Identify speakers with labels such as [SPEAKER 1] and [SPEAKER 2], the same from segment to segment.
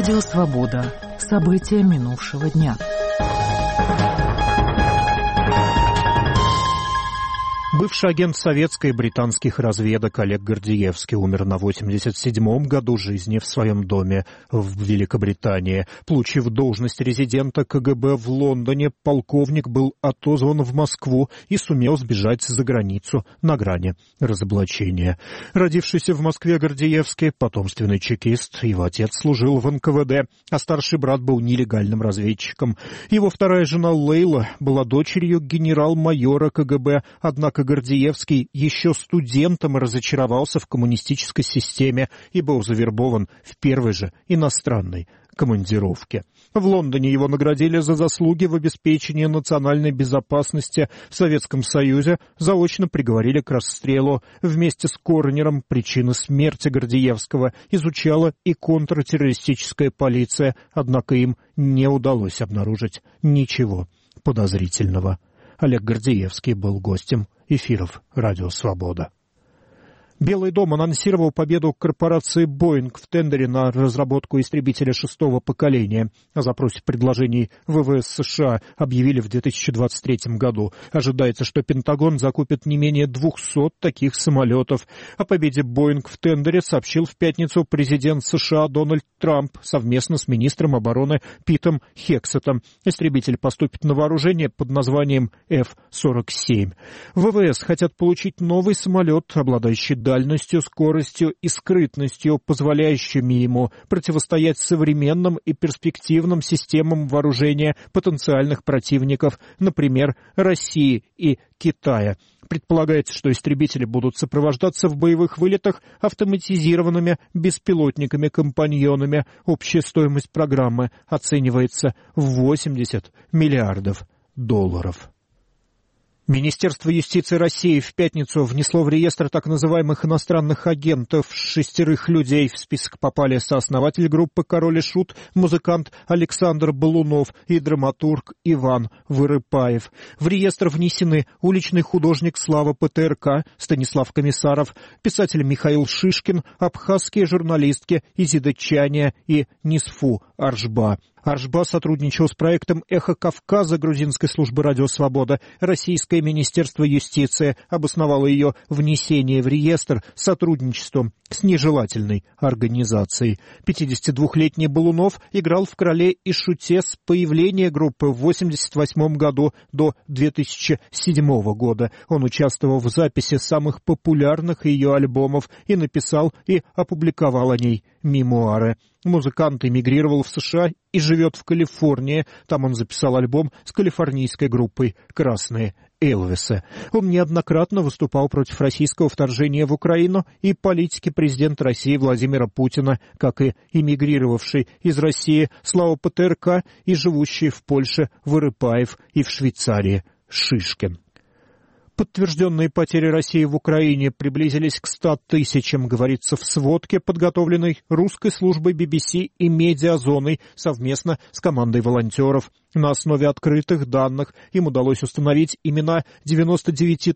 [SPEAKER 1] Радио «Свобода». События минувшего дня.
[SPEAKER 2] Бывший агент советской и британских разведок Олег Гордеевский умер на 87-м году жизни в своем доме в Великобритании. Получив должность резидента КГБ в Лондоне, полковник был отозван в Москву и сумел сбежать за границу на грани разоблачения. Родившийся в Москве Гордеевский, потомственный чекист, его отец служил в НКВД, а старший брат был нелегальным разведчиком. Его вторая жена Лейла была дочерью генерал-майора КГБ, однако Гордеевский еще студентом разочаровался в коммунистической системе и был завербован в первой же иностранной командировке. В Лондоне его наградили за заслуги в обеспечении национальной безопасности в Советском Союзе, заочно приговорили к расстрелу. Вместе с Корнером причины смерти Гордеевского изучала и контртеррористическая полиция, однако им не удалось обнаружить ничего подозрительного. Олег Гордеевский был гостем эфиров «Радио Свобода». Белый дом анонсировал победу корпорации «Боинг» в тендере на разработку истребителя шестого поколения. О запросе предложений ВВС США объявили в 2023 году. Ожидается, что Пентагон закупит не менее 200 таких самолетов. О победе «Боинг» в тендере сообщил в пятницу президент США Дональд Трамп совместно с министром обороны Питом Хексетом. Истребитель поступит на вооружение под названием F-47. ВВС хотят получить новый самолет, обладающий дальностью, скоростью и скрытностью, позволяющими ему противостоять современным и перспективным системам вооружения потенциальных противников, например, России и Китая. Предполагается, что истребители будут сопровождаться в боевых вылетах автоматизированными беспилотниками-компаньонами. Общая стоимость программы оценивается в $80 миллиардов. Министерство юстиции России в пятницу внесло в реестр так называемых иностранных агентов. 6 людей в список попали сооснователь группы «Король и Шут», музыкант Александр Балунов и драматург Иван Вырыпаев. В реестр внесены уличный художник Слава ПТРК, Станислав Комиссаров, писатель Михаил Шишкин, абхазские журналистки Изида Чаня и Нисфу Аршба. Аршба сотрудничал с проектом «Эхо Кавказа» грузинской службы «Радио Свобода». Российское министерство юстиции обосновало ее внесение в реестр сотрудничеством с нежелательной организацией. 52-летний Балунов играл в «Короле и Шуте» с появления группы в 1988 году до 2007 года. Он участвовал в записи самых популярных ее альбомов и написал и опубликовал о ней мемуары. Музыкант эмигрировал в США и живет в Калифорнии. Там он записал альбом с калифорнийской группой «Красные Элвисы». Он неоднократно выступал против российского вторжения в Украину и политики президента России Владимира Путина, как и эмигрировавший из России Слава ПТРК и живущий в Польше Вырыпаев и в Швейцарии Шишкин. Подтвержденные потери России в Украине приблизились к 100 тысячам, говорится в сводке, подготовленной русской службой BBC и Медиазоной совместно с командой волонтеров. На основе открытых данных им удалось установить имена 99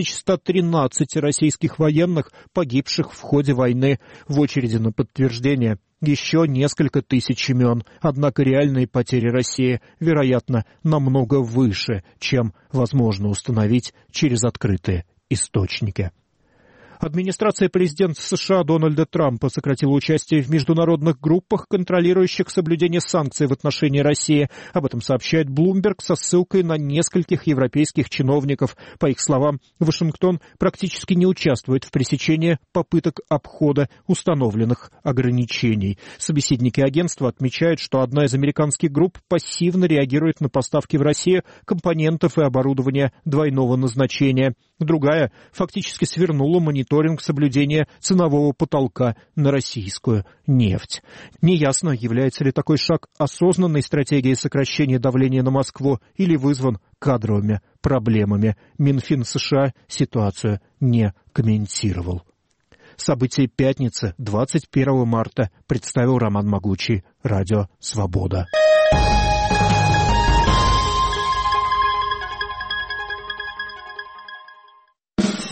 [SPEAKER 2] 113 российских военных, погибших в ходе войны. В очереди на подтверждение еще несколько тысяч имен, однако реальные потери России, вероятно, намного выше, чем возможно установить через открытые источники. Администрация президента США Дональда Трампа сократила участие в международных группах, контролирующих соблюдение санкций в отношении России. Об этом сообщает Bloomberg со ссылкой на нескольких европейских чиновников. По их словам, Вашингтон практически не участвует в пресечении попыток обхода установленных ограничений. Собеседники агентства отмечают, что одна из американских групп пассивно реагирует на поставки в Россию компонентов и оборудования двойного назначения. Другая фактически свернула мониторинг соблюдения ценового потолка на российскую нефть. Неясно, является ли такой шаг осознанной стратегией сокращения давления на Москву или вызван кадровыми проблемами. Минфин США ситуацию не комментировал. События пятницы, 21 марта, представил Роман Могучий, Радио Свобода.